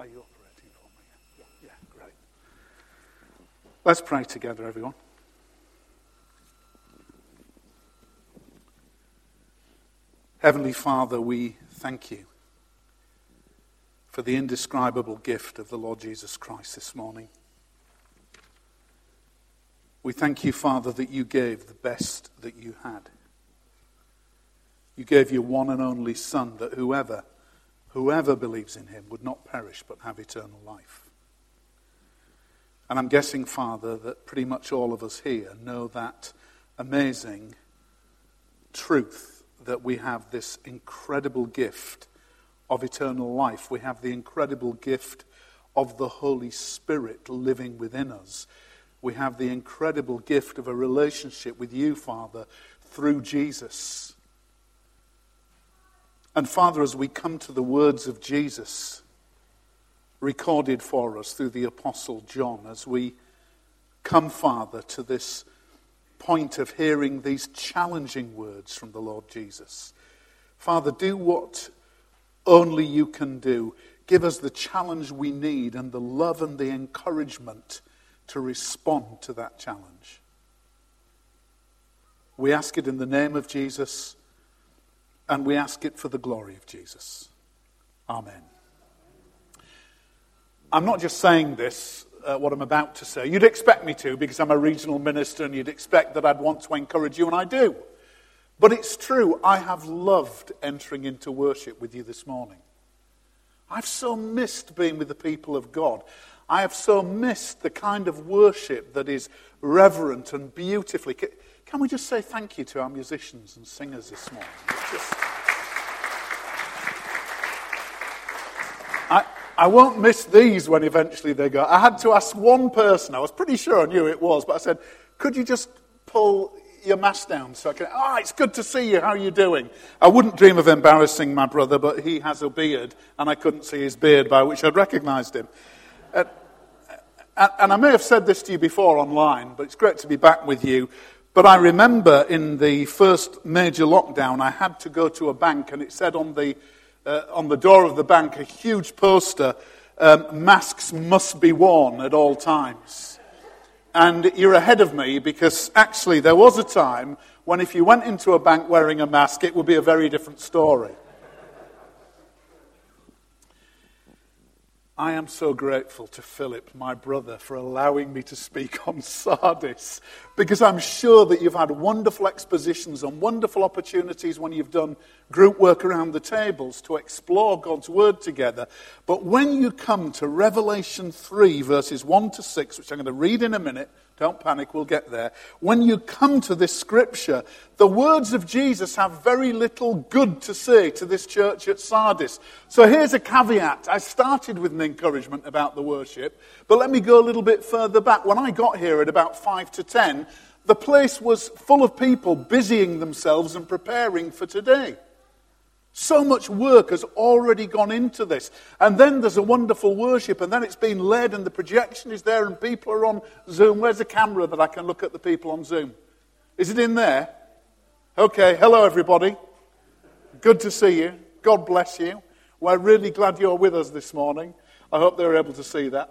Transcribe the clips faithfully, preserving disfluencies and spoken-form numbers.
you operating for me? Yeah, yeah, great. Let's pray together, everyone. Heavenly Father, we thank you for the indescribable gift of the Lord Jesus Christ this morning. We thank you, Father, that you gave the best that you had. You gave your one and only Son, that whoever, whoever believes in him would not perish but have eternal life. And I'm guessing, Father, that pretty much all of us here know that amazing truth that we have this incredible gift of eternal life. We have the incredible gift of the Holy Spirit living within us. We have the incredible gift of a relationship with you, Father, through Jesus. And Father, as we come to the words of Jesus recorded for us through the Apostle John, as we come, Father, to this point of hearing these challenging words from the Lord Jesus, Father, do what only you can do. Give us the challenge we need and the love and the encouragement to respond to that challenge. We ask it in the name of Jesus, and we ask it for the glory of Jesus. Amen. I'm not just saying this, uh, what I'm about to say. You'd expect me to, because I'm a regional minister, and you'd expect that I'd want to encourage you, and I do. But it's true, I have loved entering into worship with you this morning. I've so missed being with the people of God. I have so missed the kind of worship that is reverent and beautifully. Can we just say thank you to our musicians and singers this morning? Just... I, I won't miss these when eventually they go. I had to ask one person, I was pretty sure I knew it was, but I said, could you just pull your mask down so I can... Ah, oh, it's good to see you, how are you doing? I wouldn't dream of embarrassing my brother, but he has a beard, and I couldn't see his beard, by which I'd recognised him. Uh, and I may have said this to you before online, but it's great to be back with you. But I remember in the first major lockdown, I had to go to a bank, and it said on the uh, on the door of the bank, a huge poster, um, masks must be worn at all times. And you're ahead of me, because actually there was a time when if you went into a bank wearing a mask, it would be a very different story. I am so grateful to Philip, my brother, for allowing me to speak on Sardis, because I'm sure that you've had wonderful expositions and wonderful opportunities when you've done group work around the tables to explore God's Word together. But when you come to Revelation three, verses one to six, which I'm going to read in a minute, don't panic, we'll get there. When you come to this scripture, the words of Jesus have very little good to say to this church at Sardis. So here's a caveat. I started with an encouragement about the worship, but let me go a little bit further back. When I got here at about five to ten, the place was full of people busying themselves and preparing for today. So much work has already gone into this. And then there's a wonderful worship, and then it's been led, and the projection is there, and people are on Zoom. Where's the camera that I can look at the people on Zoom? Is it in there? Okay, hello everybody. Good to see you. God bless you. We're really glad you're with us this morning. I hope they were able to see that.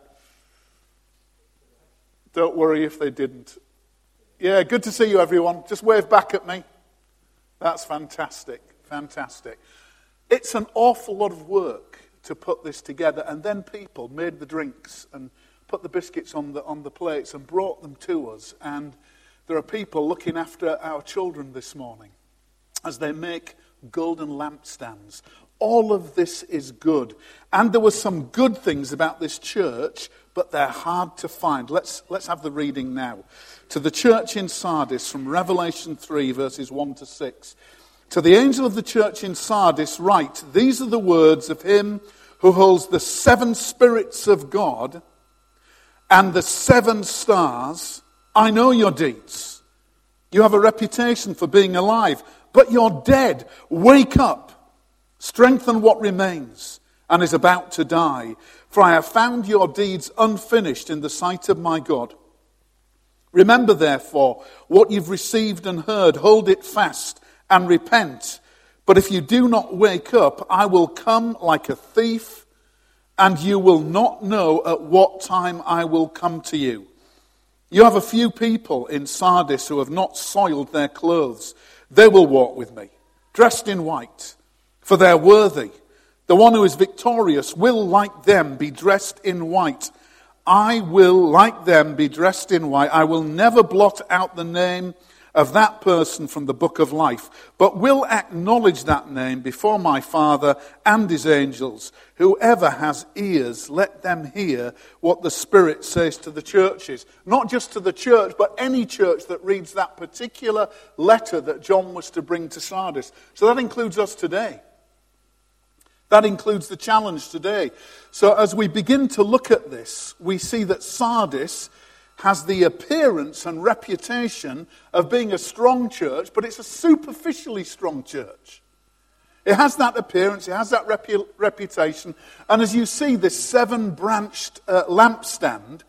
Don't worry if they didn't. Yeah, good to see you everyone. Just wave back at me. That's fantastic. Fantastic. It's an awful lot of work to put this together, and then people made the drinks and put the biscuits on the on the plates and brought them to us. And there are people looking after our children this morning as they make golden lampstands. All of this is good. And there were some good things about this church, but they're hard to find. Let's let's have the reading now. To the church in Sardis, from Revelation three, verses one to six. To the angel of the church in Sardis write, these are the words of him who holds the seven spirits of God and the seven stars. I know your deeds. You have a reputation for being alive, but you're dead. Wake up, strengthen what remains and is about to die. For I have found your deeds unfinished in the sight of my God. Remember, therefore, what you've received and heard. Hold it fast and repent. But if you do not wake up, I will come like a thief, and you will not know at what time I will come to you. You have a few people in Sardis who have not soiled their clothes. They will walk with me, dressed in white, for they're worthy. The one who is victorious will, like them, be dressed in white. I will, like them, be dressed in white. I will never blot out the name of that person from the book of life, but will acknowledge that name before my Father and his angels. Whoever has ears, let them hear what the Spirit says to the churches. Not just to the church, but any church that reads that particular letter that John was to bring to Sardis. So that includes us today. That includes the challenge today. So as we begin to look at this, we see that Sardis has the appearance and reputation of being a strong church, but it's a superficially strong church. It has that appearance, it has that repu- reputation, and as you see this seven-branched uh, lampstand,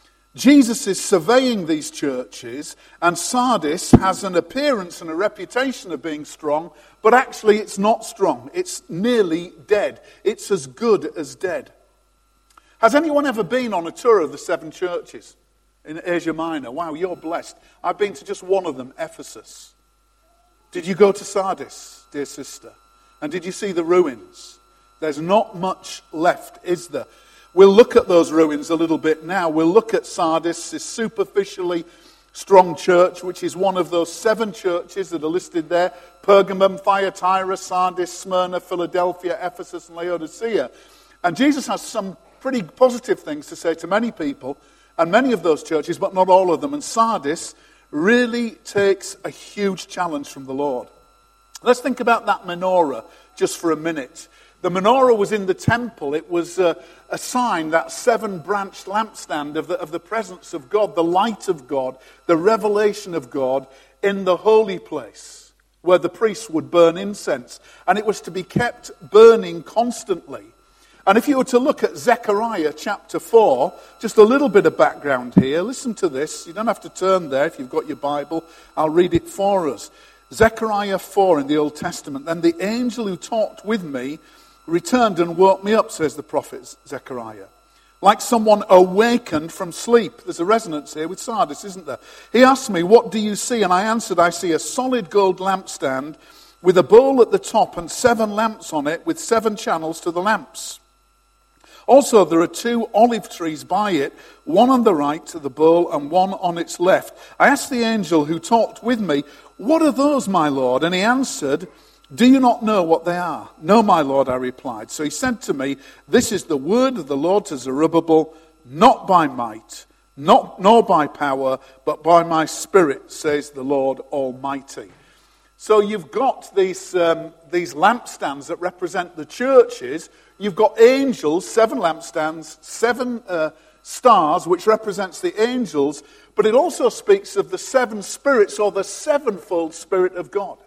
Jesus is surveying these churches, and Sardis has an appearance and a reputation of being strong, but actually it's not strong. It's nearly dead. It's as good as dead. Has anyone ever been on a tour of the seven churches in Asia Minor? Wow, you're blessed. I've been to just one of them, Ephesus. Did you go to Sardis, dear sister? And did you see the ruins? There's not much left, is there? We'll look at those ruins a little bit now. We'll look at Sardis, this superficially strong church, which is one of those seven churches that are listed there. Pergamum, Thyatira, Sardis, Smyrna, Philadelphia, Ephesus, and Laodicea. And Jesus has some pretty positive things to say to many people, and many of those churches, but not all of them. And Sardis really takes a huge challenge from the Lord. Let's think about that menorah just for a minute. The menorah was in the temple. It was a, a sign, that seven-branched lampstand of the, of the presence of God, the light of God, the revelation of God in the holy place where the priests would burn incense. And it was to be kept burning constantly. And if you were to look at Zechariah chapter four, just a little bit of background here. Listen to this. You don't have to turn there if you've got your Bible. I'll read it for us. Zechariah four in the Old Testament. Then the angel who talked with me returned and woke me up, says the prophet Zechariah, like someone awakened from sleep. There's a resonance here with Sardis, isn't there? He asked me, what do you see? And I answered, I see a solid gold lampstand with a bowl at the top and seven lamps on it with seven channels to the lamps. Also, there are two olive trees by it, one on the right to the bowl and one on its left. I asked the angel who talked with me, what are those, my Lord? And he answered, do you not know what they are? No, my Lord, I replied. So he said to me, this is the word of the Lord to Zerubbabel, not by might, not nor by power, but by my spirit, says the Lord Almighty. So you've got these, um, these lampstands that represent the churches. You've got angels, seven lampstands, seven uh, stars, which represents the angels. But it also speaks of the seven spirits, or the sevenfold Spirit of God.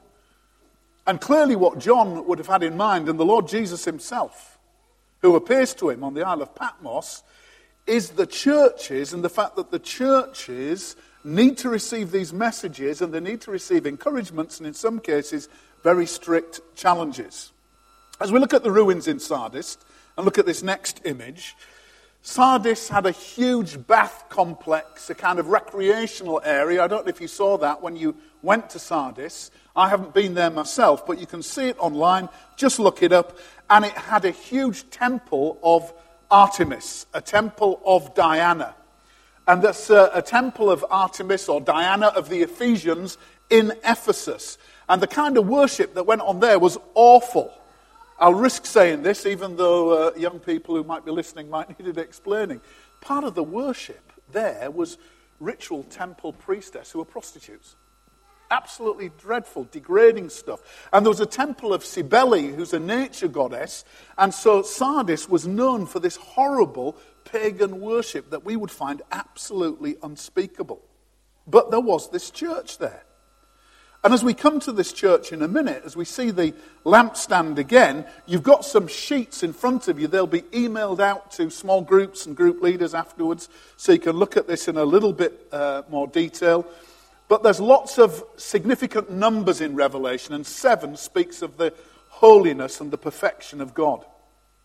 And clearly what John would have had in mind, and the Lord Jesus himself, who appears to him on the Isle of Patmos, is the churches, and the fact that the churches need to receive these messages, and they need to receive encouragements, and in some cases, very strict challenges. As we look at the ruins in Sardis, and look at this next image, Sardis had a huge bath complex, a kind of recreational area. I don't know if you saw that when you went to Sardis. I haven't been there myself, but you can see it online. Just look it up. And it had a huge temple of Artemis, a temple of Diana. And that's a, a temple of Artemis, or Diana of the Ephesians, in Ephesus. And the kind of worship that went on there was awful. I'll risk saying this, even though uh, young people who might be listening might need it explaining. Part of the worship there was ritual temple priestess who were prostitutes. Absolutely dreadful, degrading stuff. And there was a temple of Cybele, who's a nature goddess. And so Sardis was known for this horrible pagan worship that we would find absolutely unspeakable. But there was this church there. And as we come to this church in a minute, as we see the lampstand again, you've got some sheets in front of you. They'll be emailed out to small groups and group leaders afterwards, so you can look at this in a little bit uh, more detail. But there's lots of significant numbers in Revelation, and seven speaks of the holiness and the perfection of God.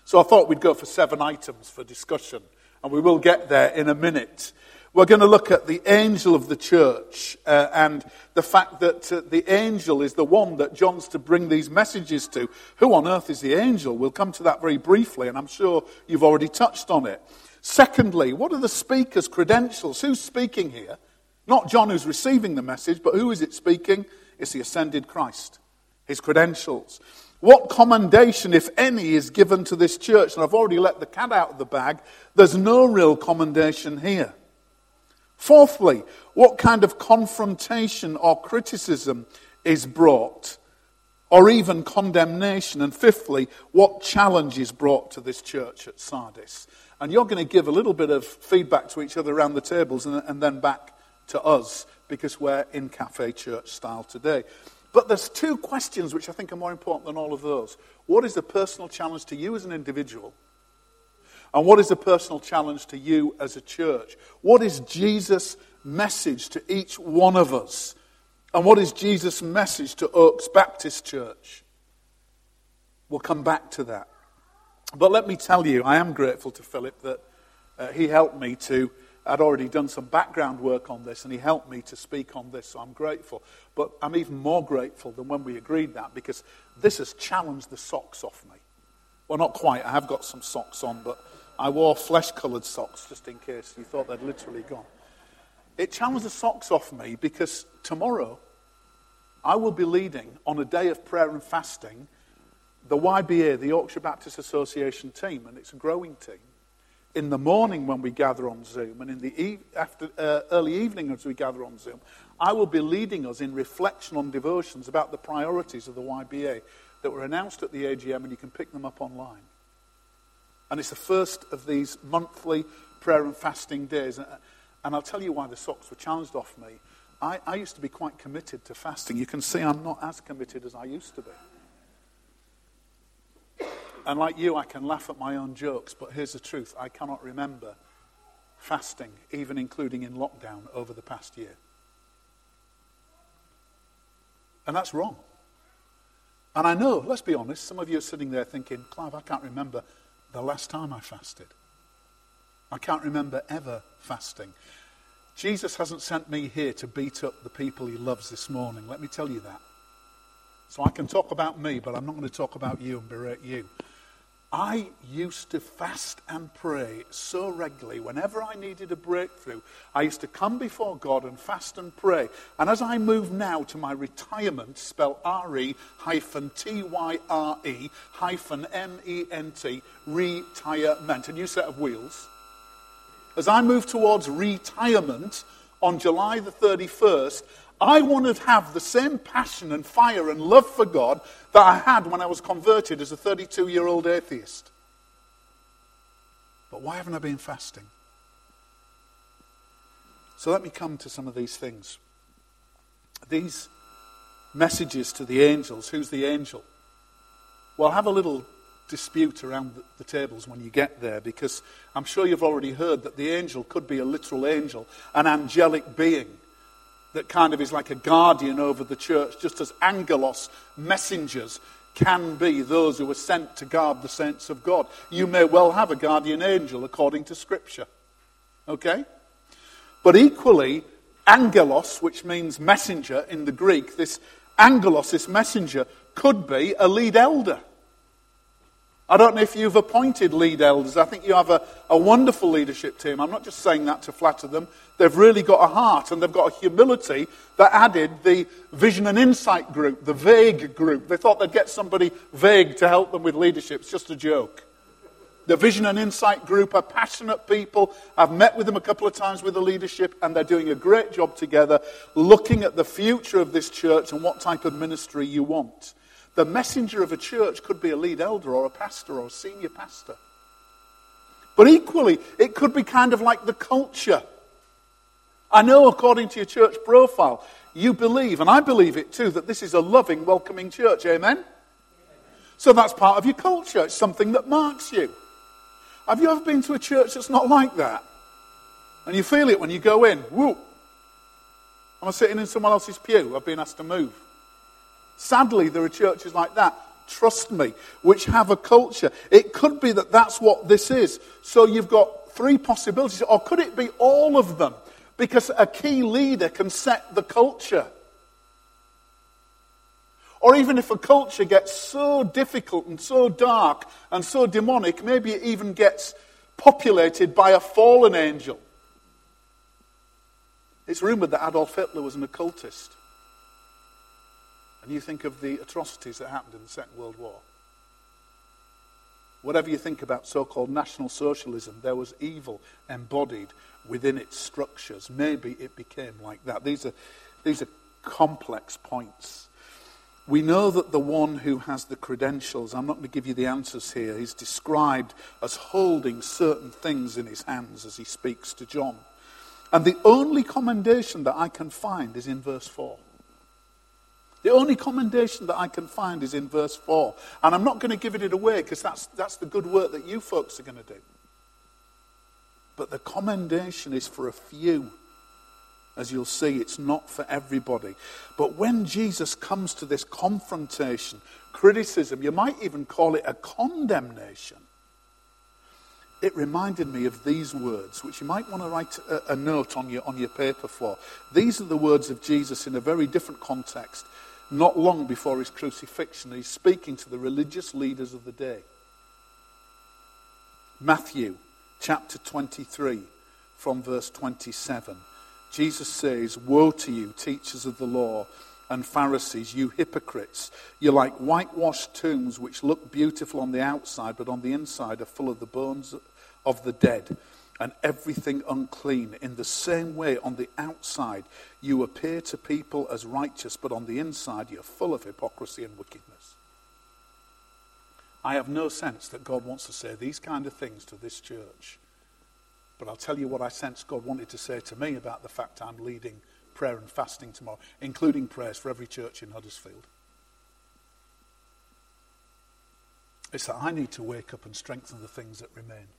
So I thought we'd go for seven items for discussion, and we will get there in a minute. We're going to look at the angel of the church uh, and the fact that uh, the angel is the one that John's to bring these messages to. Who on earth is the angel? We'll come to that very briefly, and I'm sure you've already touched on it. Secondly, what are the speaker's credentials? Who's speaking here? Not John who's receiving the message, but who is it speaking? It's the ascended Christ. His credentials. What commendation, if any, is given to this church? And I've already let the cat out of the bag. There's no real commendation here. Fourthly, what kind of confrontation or criticism is brought, or even condemnation? And fifthly, what challenge is brought to this church at Sardis? And you're going to give a little bit of feedback to each other around the tables and, and then back to us, because we're in cafe church style today. But there's two questions which I think are more important than all of those. What is the personal challenge to you as an individual? And what is the personal challenge to you as a church? What is Jesus' message to each one of us? And what is Jesus' message to Oaks Baptist Church? We'll come back to that. But let me tell you, I am grateful to Philip that uh, he helped me to, I'd already done some background work on this, and he helped me to speak on this, so I'm grateful. But I'm even more grateful than when we agreed that, because this has challenged the socks off me. Well, not quite, I have got some socks on, but I wore flesh-coloured socks just in case you thought they'd literally gone. It challenged the socks off me because tomorrow I will be leading on a day of prayer and fasting the Y B A, the Yorkshire Baptist Association team, and it's a growing team. In the morning when we gather on Zoom, and in the e- after uh, early evening as we gather on Zoom, I will be leading us in reflection on devotions about the priorities of the Y B A that were announced at the A G M, and you can pick them up online. And it's the first of these monthly prayer and fasting days. And I'll tell you why the socks were challenged off me. I, I used to be quite committed to fasting. You can see I'm not as committed as I used to be. And like you, I can laugh at my own jokes, but here's the truth. I cannot remember fasting, even including in lockdown, over the past year. And that's wrong. And I know, let's be honest, some of you are sitting there thinking, Clive, I can't remember the last time I fasted. I can't remember ever fasting. Jesus hasn't sent me here to beat up the people he loves this morning. Let me tell you that. So I can talk about me, but I'm not going to talk about you and berate you. I used to fast and pray so regularly. Whenever I needed a breakthrough, I used to come before God and fast and pray. And as I move now to my retirement, spell R E hyphen T Y R E hyphen M E N T, retirement, a new set of wheels. As I move towards retirement on July the thirty-first, I want to have the same passion and fire and love for God that I had when I was converted as a thirty-two-year-old atheist. But why haven't I been fasting? So let me come to some of these things. These messages to the angels. Who's the angel? Well, have a little dispute around the, the tables when you get there, because I'm sure you've already heard that the angel could be a literal angel, an angelic being that kind of is like a guardian over the church, just as angelos, messengers, can be those who are sent to guard the saints of God. You may well have a guardian angel according to Scripture. Okay? But equally, angelos, which means messenger in the Greek, this angelos, this messenger, could be a lead elder. I don't know if you've appointed lead elders. I think you have a, a wonderful leadership team. I'm not just saying that to flatter them. They've really got a heart, and they've got a humility that added the vision and insight group, the vague group. They thought they'd get somebody vague to help them with leadership. It's just a joke. The vision and insight group are passionate people. I've met with them a couple of times with the leadership, and they're doing a great job together, looking at the future of this church and what type of ministry you want. The messenger of a church could be a lead elder or a pastor or a senior pastor. But equally, it could be kind of like the culture. I know according to your church profile, you believe, and I believe it too, that this is a loving, welcoming church. Amen? So that's part of your culture. It's something that marks you. Have you ever been to a church that's not like that? And you feel it when you go in. Whoa. Am I sitting in someone else's pew? I've been asked to move. Sadly, there are churches like that. trust me, which have a culture. It could be that that's what this is. So you've got three possibilities. Or could it be all of them? Because a key leader can set the culture. Or even if a culture gets so difficult and so dark and so demonic, maybe it even gets populated by a fallen angel. It's rumoured that Adolf Hitler was an occultist. And you think of the atrocities that happened in the Second World War. Whatever you think about so-called National Socialism, there was evil embodied within its structures. Maybe it became like that. These are, these are complex points. We know that the one who has the credentials, I'm not going to give you the answers here, is described as holding certain things in his hands as he speaks to John. And the only commendation that I can find is in verse four. The only commendation that I can find is in verse four. And I'm not going to give it away because that's, that's the good work that you folks are going to do. But the commendation is for a few. As you'll see, it's not for everybody. But when Jesus comes to this confrontation, criticism, you might even call it a condemnation, it reminded me of these words, which you might want to write a, a note on your, on your paper for. These are the words of Jesus in a very different context, not long before his crucifixion. He's speaking to the religious leaders of the day. Matthew chapter twenty-three, from verse twenty-seven. Jesus says, "Woe to you, teachers of the law and Pharisees, you hypocrites! You're like whitewashed tombs which look beautiful on the outside, but on the inside are full of the bones of the dead and everything unclean. In the same way, on the outside, you appear to people as righteous, but on the inside, you're full of hypocrisy and wickedness." I have no sense that God wants to say these kind of things to this church. But I'll tell you what I sense God wanted to say to me about the fact I'm leading prayer and fasting tomorrow, including prayers for every church in Huddersfield. It's that I need to wake up and strengthen the things that remain.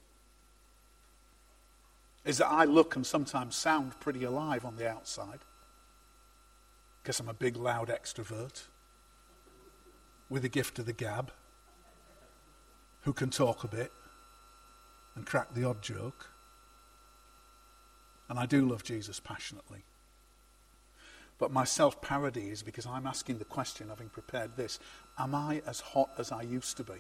Is that I look and sometimes sound pretty alive on the outside because I'm a big, loud extrovert with a gift of the gab who can talk a bit and crack the odd joke. And I do love Jesus passionately. But my self-parody is because I'm asking the question, having prepared this, am I as hot as I used to be?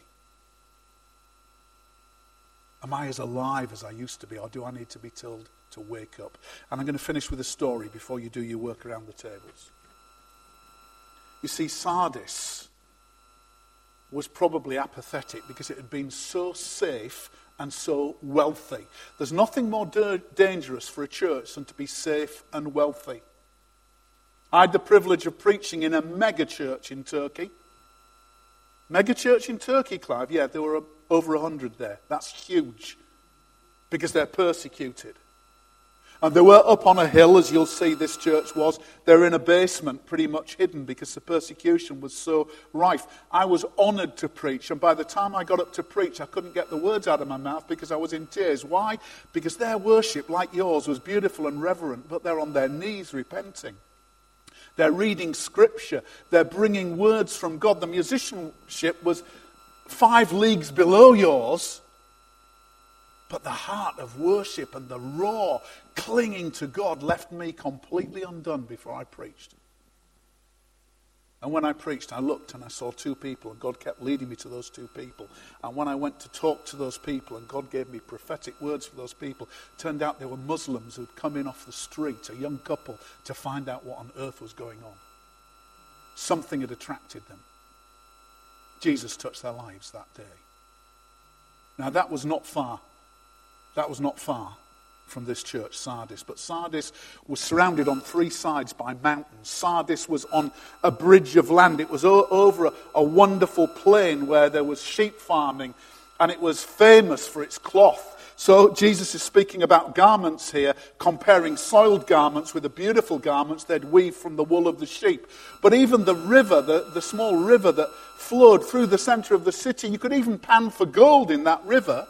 Am I as alive as I used to be? Or do I need to be told to wake up? And I'm going to finish with a story before you do your work around the tables. You see, Sardis was probably apathetic because it had been so safe and so wealthy. There's nothing more da- dangerous for a church than to be safe and wealthy. I had the privilege of preaching in a mega church in Turkey. Mega church in Turkey, Clive? Yeah, there were over a hundred there. That's huge because they're persecuted. And they were up on a hill, as you'll see this church was. They're in a basement, pretty much hidden because the persecution was so rife. I was honoured to preach, and by the time I got up to preach, I couldn't get the words out of my mouth because I was in tears. Why? Because their worship, like yours, was beautiful and reverent, but they're on their knees repenting. They're reading scripture. They're bringing words from God. The musicianship was five leagues below yours, but the heart of worship and the raw clinging to God left me completely undone before I preached. And when I preached, I looked and I saw two people, and God kept leading me to those two people. And when I went to talk to those people, and God gave me prophetic words for those people, turned out they were Muslims who'd come in off the street, a young couple, to find out what on earth was going on. Something had attracted them. Jesus touched their lives that day. Now that was not far. That was not far from this church, Sardis. But Sardis was surrounded on three sides by mountains. Sardis was on a bridge of land. It was o- over a, a wonderful plain where there was sheep farming, and it was famous for its cloth. So Jesus is speaking about garments here, comparing soiled garments with the beautiful garments they'd weave from the wool of the sheep. But even the river, the, the small river that flowed through the center of the city, you could even pan for gold in that river.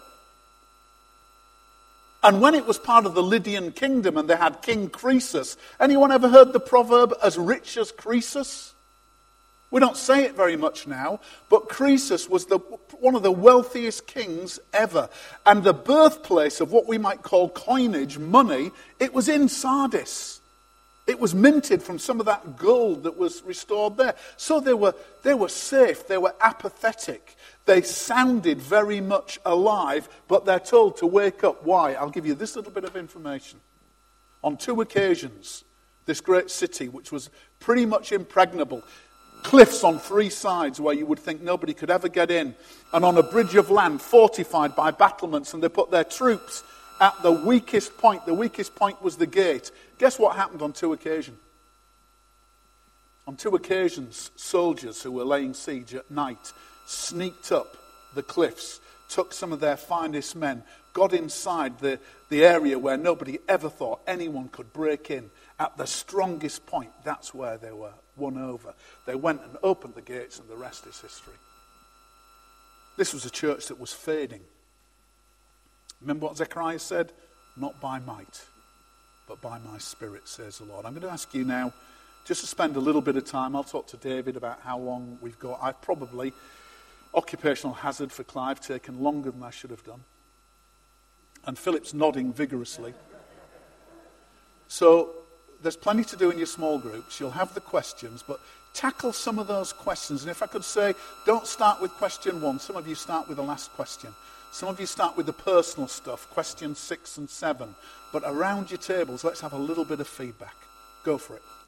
And when it was part of the Lydian kingdom and they had King Croesus, anyone ever heard the proverb, as rich as Croesus? We don't say it very much now, but Croesus was the, one of the wealthiest kings ever. And the birthplace of what we might call coinage, money, it was in Sardis. It was minted from some of that gold that was restored there. So they were, they were safe, they were apathetic. They sounded very much alive, but they're told to wake up. Why? I'll give you this little bit of information. On two occasions, this great city, which was pretty much impregnable, cliffs on three sides where you would think nobody could ever get in, and on a bridge of land fortified by battlements, and they put their troops at the weakest point. The weakest point was the gate. Guess what happened on two occasions? On two occasions, soldiers who were laying siege at night sneaked up the cliffs, took some of their finest men, got inside the, the area where nobody ever thought anyone could break in. At the strongest point, that's where they were won over. They went and opened the gates, and the rest is history. This was a church that was fading. Remember what Zechariah said? Not by might, but by my spirit, says the Lord. I'm going to ask you now just to spend a little bit of time. I'll talk to David about how long we've got. I've probably, occupational hazard for Clive, taken longer than I should have done. And Philip's nodding vigorously. So there's plenty to do in your small groups. You'll have the questions, but tackle some of those questions. And if I could say, don't start with question one. Some of you start with the last question. Some of you start with the personal stuff, questions six and seven. But around your tables, let's have a little bit of feedback. Go for it.